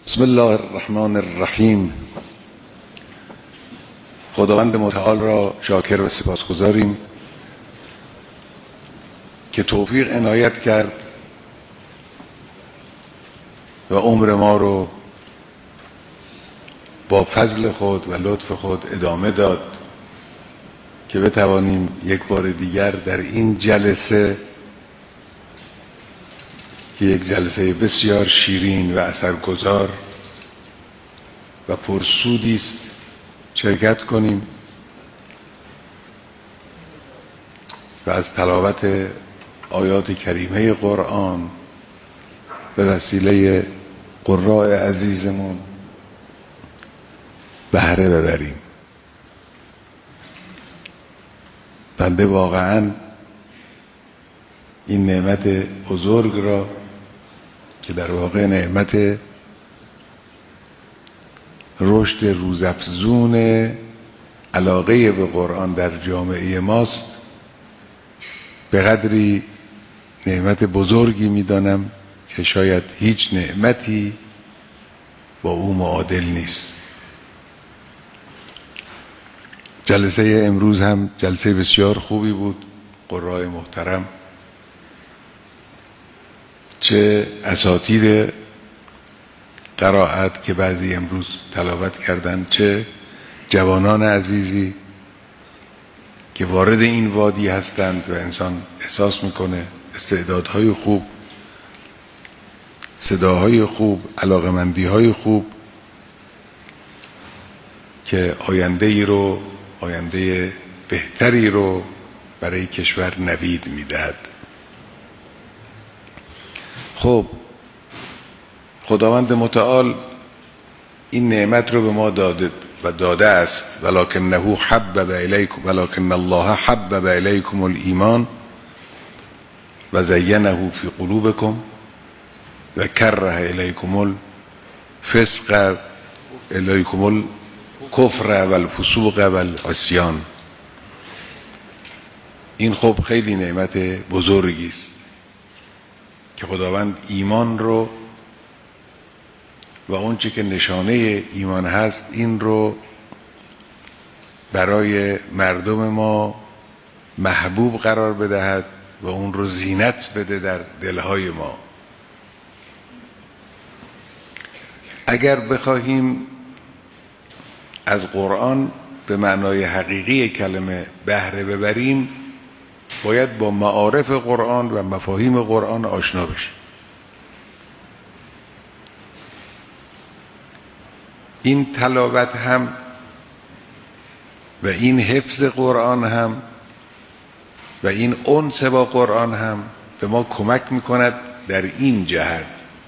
بسم الله الرحمن الرحیم. خداوند متعال را شاکر و سپاسگزاریم که توفیق عنایت کرد و عمر ما رو با فضل خود و لطف خود ادامه داد که بتوانیم یک بار دیگر در این جلسه که یک جلسه بسیار شیرین و اثرگذار و پرسودی است شرکت کنیم و از تلاوت آیات کریمه قرآن به وسیله قراء عزیزمون بهره ببریم. بنده واقعا این نعمت بزرگ را که در واقع نعمت رشد روزافزون علاقه به قرآن در جامعه ماست به قدری نعمت بزرگی می‌دانم که شاید هیچ نعمتی با او معادل نیست. جلسه امروز هم جلسه بسیار خوبی بود. قرای محترم، چه اساتید قرائت که بعضی امروز تلاوت کردند، چه جوانان عزیزی که وارد این وادی هستند و انسان احساس میکنه استعدادهای خوب، صداهای خوب، علاقمندیهای خوب که آینده بهتری رو برای کشور نوید میدهد. خب خداوند متعال این نعمت رو به ما داده است. ولکن الله حبب الیکم الایمان و زینه فی قلوبکم و کره الیکم الفسق الیکم الکفر و الفسوق و العصیان. این خب خیلی نعمت بزرگی است که خداوند ایمان رو و اون چه که نشانه ایمان هست این رو برای مردم ما محبوب قرار بدهد و اون رو زینت بده در دلهای ما. اگر بخواهیم از قرآن به معنای حقیقی کلمه بهره ببریم باید با معارف قرآن و مفاهیم قرآن آشنا بشیم. این تلاوت هم و این حفظ قرآن هم و این انس با قرآن هم به ما کمک میکند در این جهت.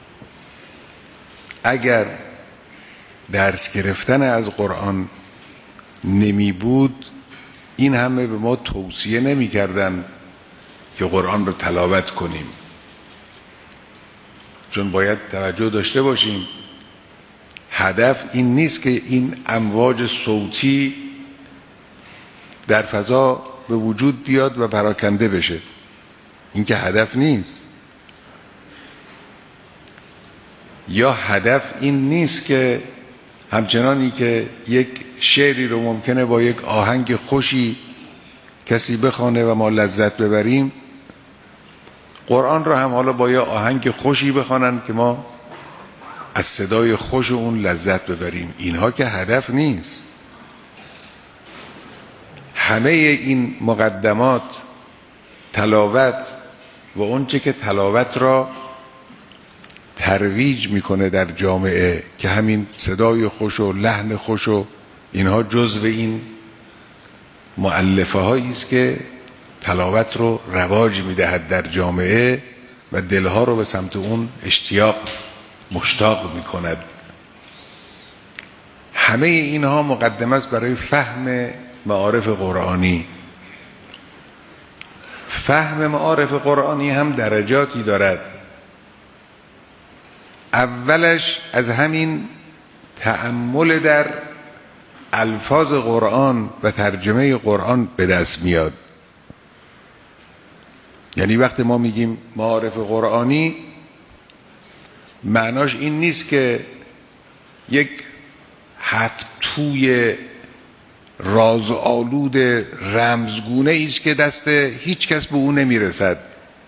اگر درس گرفتن از قرآن نمی بود این همه به ما توصیه نمی کردن که قرآن رو تلاوت کنیم، چون باید توجه داشته باشیم هدف این نیست که این امواج صوتی در فضا به وجود بیاد و پراکنده بشه. این که هدف نیست. یا هدف این نیست که همچنانی که یک شعری رو ممکنه با یک آهنگ خوشی کسی بخوانه و ما لذت ببریم، قرآن رو هم حالا با یه آهنگ خوشی بخوانن که ما از صدای خوش اون لذت ببریم. اینها که هدف نیست. همه این مقدمات، تلاوت و اون چه که تلاوت را ترویج میکنه در جامعه که همین صدای خوش و لحن خوش و اینها جزو این مؤلفه هایی است که تلاوت رو رواج میدهد در جامعه و دلها رو به سمت اون مشتاق میکند. همه اینها مقدمه است برای فهم معارف قرآنی. فهم معارف قرآنی هم درجاتی دارد. اولش از همین تأمل در الفاظ قرآن و ترجمه قرآن به دست میاد. یعنی وقتی ما میگیم معارف قرآنی معناش این نیست که یک هفت توی رازآلود رمزگونه ایست که دست هیچ کس به اون نمیرسد.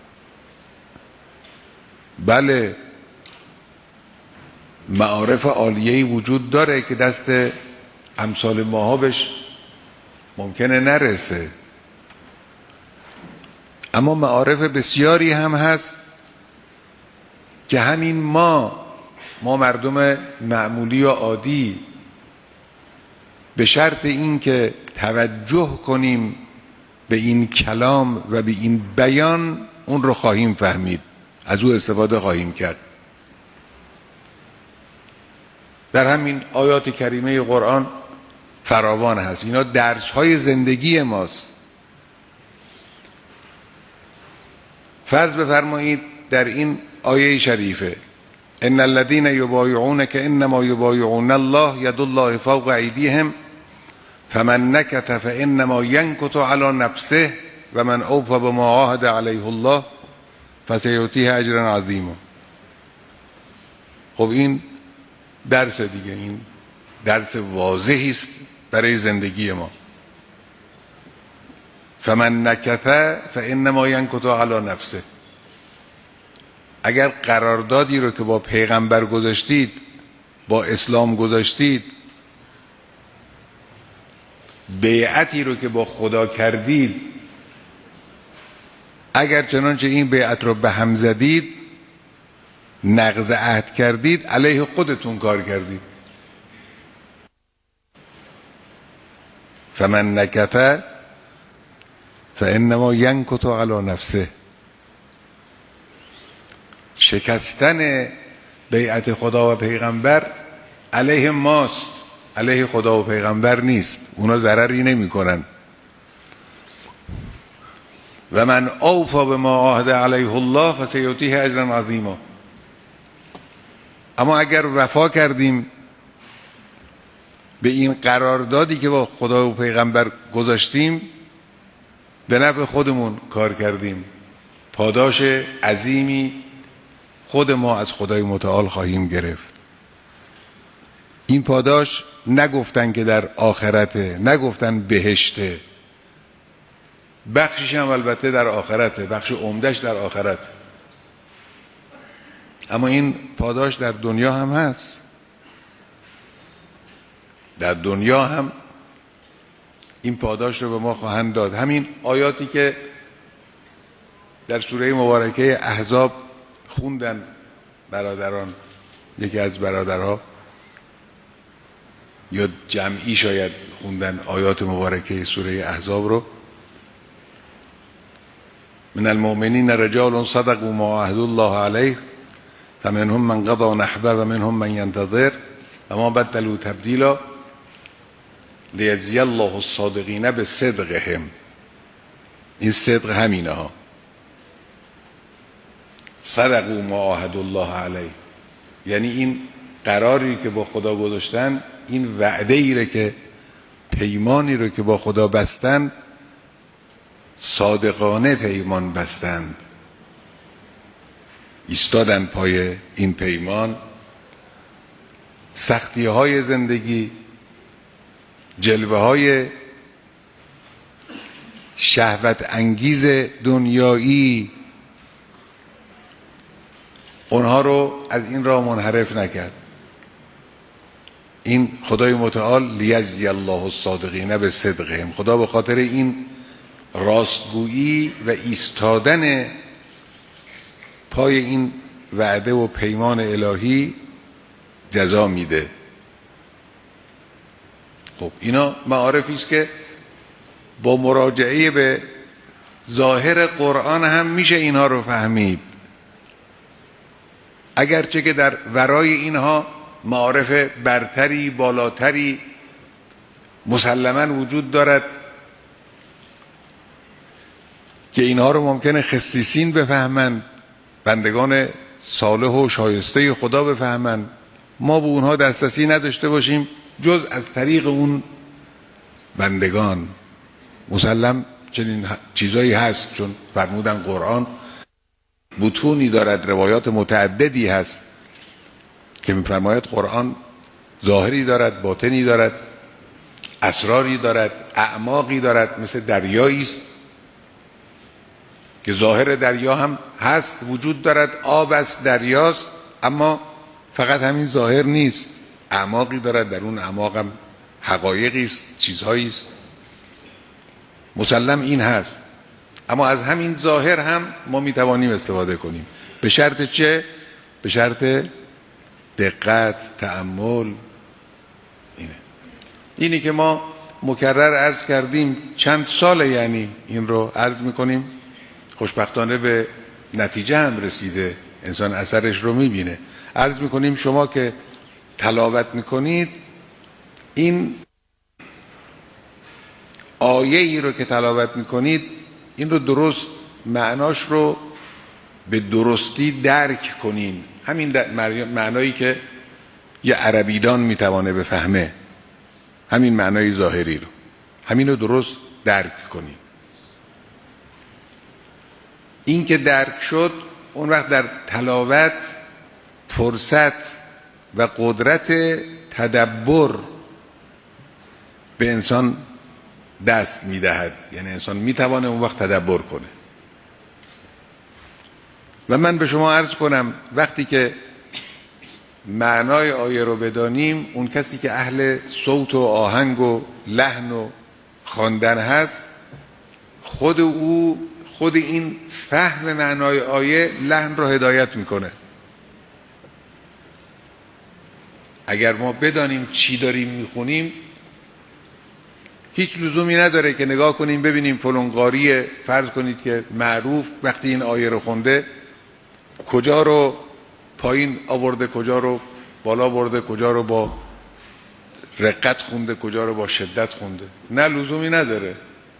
بله، معارف عالیه‌ای وجود داره که دست امثال ماها بهش ممکنه نرسه، اما معارف بسیاری هم هست که همین ما مردم معمولی و عادی به شرط این که توجه کنیم به این کلام و به این بیان اون رو خواهیم فهمید، از او استفاده خواهیم کرد. در همین آیات کریمه قرآن فراوان هست. اینا درس های زندگی ماست. فرض بفرمایید در این آیه شریفه ان الذين يبايعونك انما يبايعون الله يد الله فوق ايديهم فمن نكث فانما ينكث على نفسه ومن اوفى بما عاهد عليه الله فسيؤتيه اجرا عظيما. خب این درس دیگه، این درس واضحی است برای زندگی ما. فمن نکث فانما ینکث علی نفسه. اگر قراردادی رو که با پیغمبر گذاشتید، با اسلام گذاشتید، بیعتی رو که با خدا کردید، اگر چنانچه این بیعت رو به هم زدید، نقض عهد کردید، علیه خودتون کار کردید. فمن نکث فانما ینکث علی نفسه. شکستن بیعت خدا و پیغمبر علیه ماست، علیه خدا و پیغمبر نیست. اونا ضرری نمی کنن. و من اوفى بما عاهد علیه الله فسیؤتیه اجرا عظیما. اما اگر وفا کردیم به این قراردادی که با خدا و پیغمبر گذاشتیم، به نفع خودمون کار کردیم، پاداش عظیمی خود ما از خدای متعال خواهیم گرفت. این پاداش نگفتن که در آخرته، نگفتن بهشته، بخشش هم البته در آخرته، بخش عمدش در آخرت، اما این پاداش در دنیا هم هست. در دنیا هم این پاداش رو به ما خواهند داد. همین آیاتی که در سوره مبارکه احزاب خوندن برادران، یکی از برادرها یا جمعی شاید خوندن آیات مبارکه سوره احزاب رو. من المؤمنین رجال صدقوا ما عهد الله علیه فمنهم من قضى نحبه و منهم من ينتظر و ما بدلوا تبدیلا لیجزی الله الصادقین بصدقهم. این صدق همینه ها، صدقوا ما عاهد الله علیه، یعنی این قراری که با خدا گذاشتن، این وعده ای رو که پیمانی رو که با خدا بستن، صادقانه پیمان بستند، ایستادن پای این پیمان. سختی های زندگی، جلوه های شهوت انگیز دنیایی، اونها رو از این راه منحرف نکرد. این خدای متعال لیجزی الله الصادقین بصدقهم، خدا به خاطر این راستگویی و ایستادن پای این وعده و پیمان الهی جزا میده. خب اینا معارفی است که با مراجعه به ظاهر قرآن هم میشه اینها رو فهمید، اگرچه که در ورای اینها معارف برتری، بالاتری مسلماً وجود دارد که اینها رو ممکنه خصیصین بفهمند، بندگان صالح و شایسته خدا بفهمند، ما به اونها دسترسی نداشته باشیم جز از طریق اون بندگان. مسلم چنین چیزایی هست، چون فرمودن قرآن بطونی دارد، روایات متعددی هست که میفرماید قرآن ظاهری دارد، باطنی دارد، اسراری دارد، اعماقی دارد، مثل دریایی است که ظاهر دریا هم هست، وجود دارد، آب است، دریاست، اما فقط همین ظاهر نیست، اعماقی دارد، در اون اعماق هم حقایقی است، چیزهایی است. مسلم این هست، اما از همین ظاهر هم ما میتوانیم استفاده کنیم. به شرط چه؟ به شرط دقت، تأمل. اینی که ما مکرر عرض کردیم، چند ساله یعنی این رو عرض میکنیم، خوشبختانه به نتیجه هم رسیده، انسان اثرش رو میبینه. عرض میکنیم شما که تلاوت میکنید، این آیه ای رو که تلاوت میکنید، این رو درست معناش رو به درستی درک کنین، همین معنایی که یه عربیدان میتوانه بفهمه، همین معنای ظاهری رو، همین رو درست درک کنین. این که درک شد، اون وقت در تلاوت فرصت و قدرت تدبر به انسان دست میدهد، یعنی انسان میتوانه اون وقت تدبر کنه. و من به شما عرض کنم وقتی که معنای آیه رو بدانیم، اون کسی که اهل صوت و آهنگ و لحن و خواندن هست، خود این فهم معنای آیه لحن رو هدایت میکنه. اگر ما بدانیم چی داریم میخونیم، هیچ لزومی نداره که نگاه کنیم ببینیم فلان قاری فرض کنید که معروف وقتی این آیه رو خونده کجا رو پایین آورده، کجا رو بالا برده، کجا رو با رقت خونده، کجا رو با شدت خونده. نه، لزومی نداره.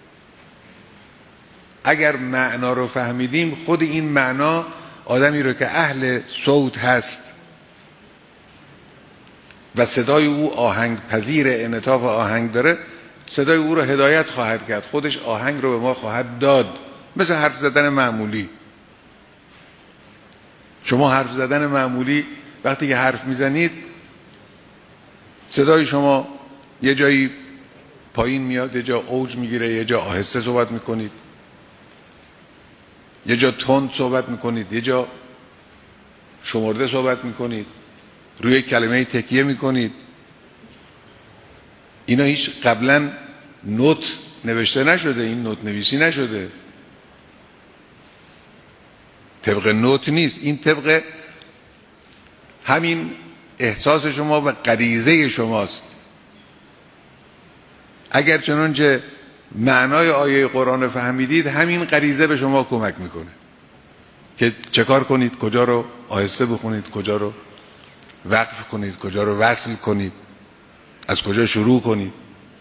اگر معنا رو فهمیدیم، خود این معنا آدمی رو که اهل صوت هست و صدای او آهنگ پذیر، انعطاف آهنگ داره، صدای او رو هدایت خواهد کرد، خودش آهنگ رو به ما خواهد داد. مثل حرف زدن معمولی. شما حرف زدن معمولی وقتی که حرف میزنید، صدای شما یه جایی پایین میاد، یه جا اوج میگیره، یه جا آهسته صحبت میکنید، یه جا تند صحبت میکنید، یه جا شمرده صحبت میکنید، روی کلمه تکیه میکنید. اینا هیچ قبلا نوت نوشته نشده، این نوت نویسی نشده، طبق نوت نیست، این طبق همین احساس شما و غریزه شماست. اگر چنانچه معنای آیه قرآن فهمیدید، همین غریزه به شما کمک میکنه که چه کار کنید، کجا رو آهسته بخونید، کجا رو وقف کنید، کجا رو وصل کنید، از کجا شروع کنید.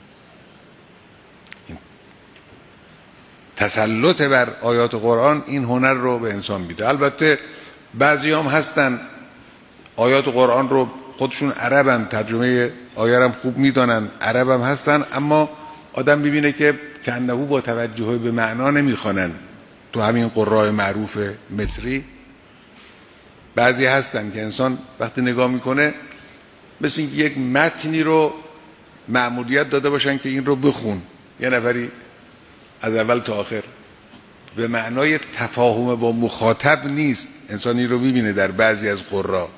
تسلط بر آیات قرآن این هنر رو به انسان میده. البته بعضی هم هستن آیات قرآن رو خودشون عربن، ترجمه آیه هم خوب میدانن، عرب هم هستن، اما آدم ببینه که کنهو با توجه به معنا نمیخوانن. تو همین قراء معروف مصری بعضی هستن که انسان وقتی نگاه میکنه مثل یک متنی رو مأموریت داده باشن که این رو بخون، یه نفری از اول تا آخر، به معنای تفاهم با مخاطب نیست. انسانی رو میبینه در بعضی از قراء.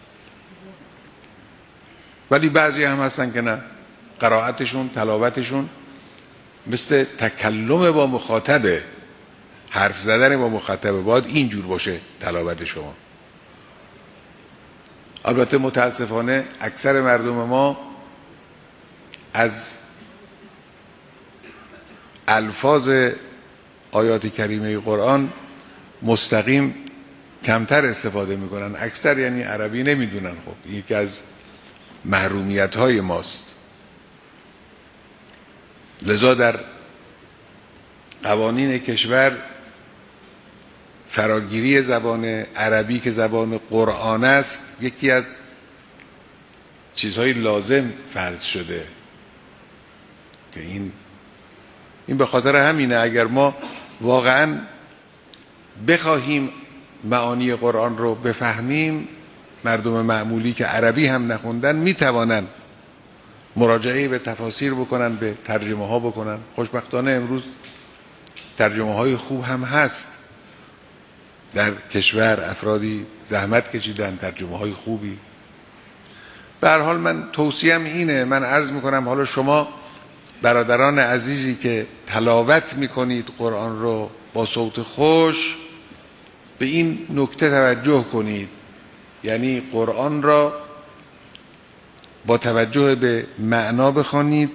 ولی بعضی هم هستن که نه، قرائتشون، تلاوتشون مثل تکلم با مخاطبه، حرف زدن با مخاطبه. باید اینجور باشه تلاوت شما. البته متاسفانه اکثر مردم ما از الفاظ آیات کریمه قرآن مستقیم کمتر استفاده میکنن. اکثر یعنی عربی نمیدونن. خب یکی از محرومیت های ماست. لذا در قوانین کشور فراگیری زبان عربی که زبان قرآن است یکی از چیزهای لازم فرض شده که این به خاطر همینه. اگر ما واقعا بخواهیم معانی قرآن رو بفهمیم، مردم معمولی که عربی هم نخوندن میتوانن مراجعه به تفاسیر بکنن، به ترجمه ها بکنن. خوشبختانه امروز ترجمه های خوب هم هست در کشور، افرادی زحمت کشیدن، ترجمه های خوبی. به هر حال من توصیهم اینه، من عرض میکنم حالا شما برادران عزیزی که تلاوت میکنید قرآن رو با صوت خوش، به این نکته توجه کنید، یعنی قرآن را با توجه به معنا بخوانید،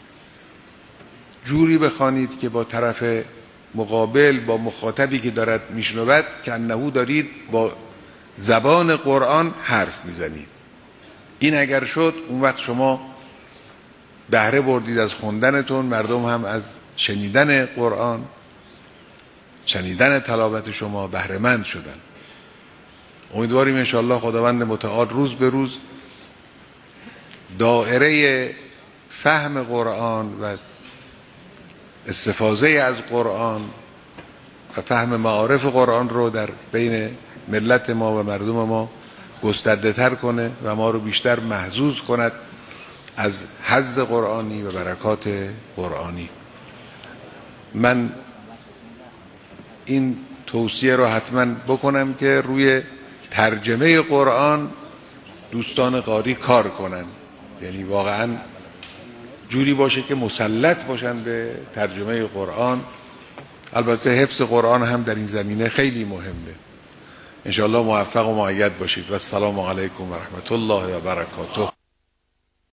جوری بخوانید که با طرف مقابل، با مخاطبی که دارد میشنود که انهو دارید با زبان قرآن حرف میزنید. این اگر شد اون وقت شما بهره بردید از خوندنتون، مردم هم از شنیدن قرآن، شنیدن تلاوت شما بهره مند شدن. امیدواریم انشاءالله خداوند متعال روز به روز دائره فهم قرآن و استفاده از قرآن و فهم معارف قرآن رو در بین ملت ما و مردم ما گسترده تر کنه و ما رو بیشتر محظوظ کند از حظ قرآنی و برکات قرآنی. من این توصیه رو حتما بکنم که روی ترجمه قرآن دوستان قاری کار کنن، یعنی واقعا جوری باشه که مسلط باشن به ترجمه قرآن. البته حفظ قرآن هم در این زمینه خیلی مهمه. انشاءالله موفق و مؤید باشید و السلام علیکم و رحمت الله و برکاته.